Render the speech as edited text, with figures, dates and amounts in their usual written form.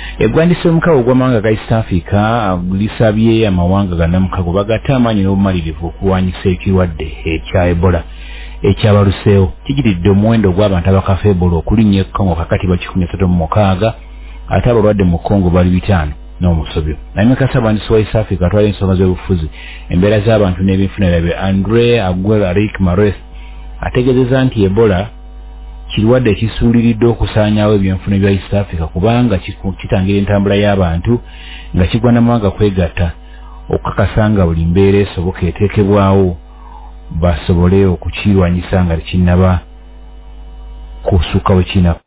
Eggwandisa omukago gw'amawanga ga East Africa lisabye amawanga gannamukago bagatte amaanyi n'obumalirivu okuwanyisa ekirwadde ekya Ebola ekyabaluseewo. Kigiridde omuwendo gw'abantu abakafa Ebola okulinnya e Congo kakati ba 136 ate abalwadde mu Congo bali 5 n'omusobyo. Naye Kasabandisi wa East Africa atwala ensonga z'obufuzi embeera z'abantu n'ebinfuna bya Andre Aguero Rick Mares ategeezezza nti Ebola kirwadde ekisuuliridde okusaanyaawo ebyenfuna bya East Africa kubanga kitangira entambula y'abantu nga kigwa n'amawanga kwegatta okukakasa nga buli mbeera esoboka eteekebwawo basobole okukirwanyisa nga tekinnaba kusukka we kina